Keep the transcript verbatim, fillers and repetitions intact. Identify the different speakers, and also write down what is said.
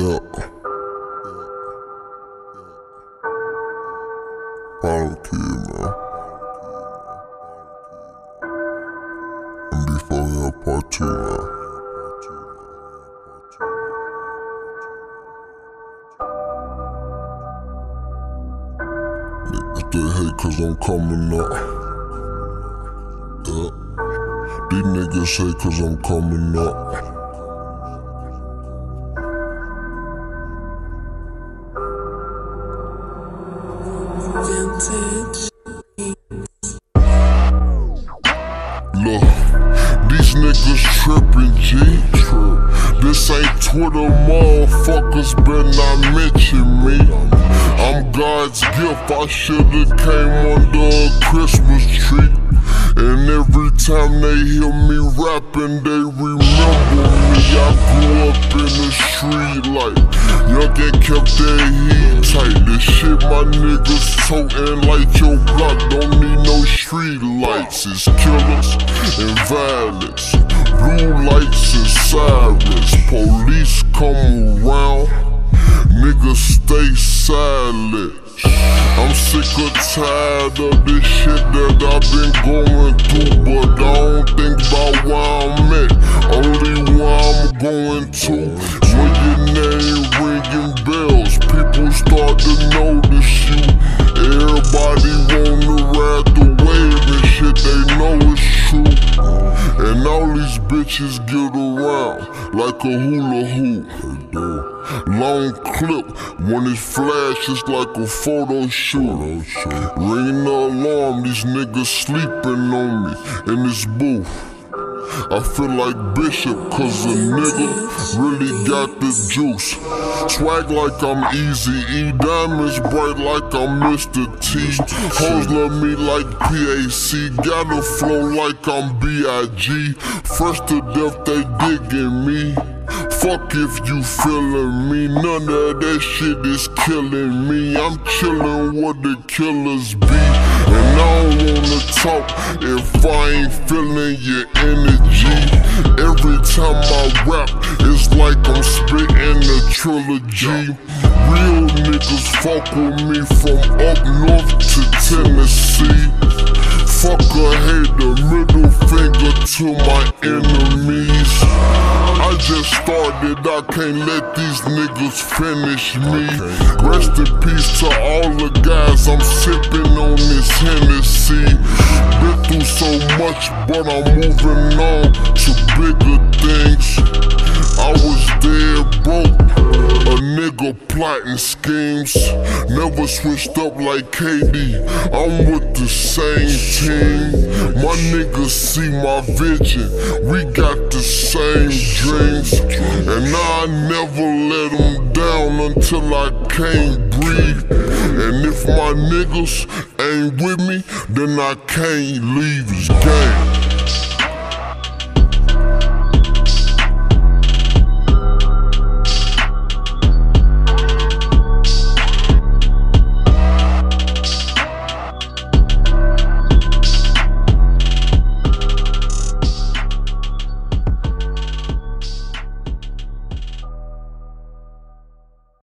Speaker 1: Yeah. Problem kid, man. And before that, part two, man. Niggas they hate cause I'm coming up. Yeah. These niggas hate cause I'm coming up. Look, these niggas trippin', G. This ain't Twitter, motherfuckers better not mention me. I'm God's gift, I shoulda came under a Christmas tree. And every time they hear me rapping, they remember me. I grew up in the street like young and kept their heat tight. The shit my niggas totin' like your block don't need no street lights. It's killers and violence, blue lights and sirens. Police come around, niggas stay silent. I'm sick or tired of this shit that I've been going through, but I don't think about where I'm at, only where I'm going to. When your name ringing bells, people start to notice you. Everybody wanna ride the wave and shit, they know it's true. And all these bitches get around like a hula hoop. Long clip, when it flashes like a photo shoot. Ring the alarm, these niggas sleeping on me in this booth. I feel like Bishop cause a nigga really got the juice. Swag like I'm Easy E, diamonds bright like I'm Mister T. Hoes love me like P A C, got a flow like I'm B I G. Fresh to death, they digging me. Fuck if you feelin' me, none of that shit is killing me. I'm chillin' where the killers be, and I don't wanna talk if I ain't feelin' your energy. Every time I rap, it's like I'm spittin' a trilogy. Real niggas fuck with me from up north to Tennessee. Fuck a hater, middle finger to my enemies. I just started, I can't let these niggas finish me. Rest in peace to all the guys, I'm sipping on this Hennessy. Been through so much, but I'm moving on to bigger things. I was dead broke, a nigga plotting schemes. Never switched up like K D, I'm with the same team. My niggas see my vision, we got the same dreams. And I never let them down until I can't breathe. And if my niggas ain't with me, then I can't leave. It's game.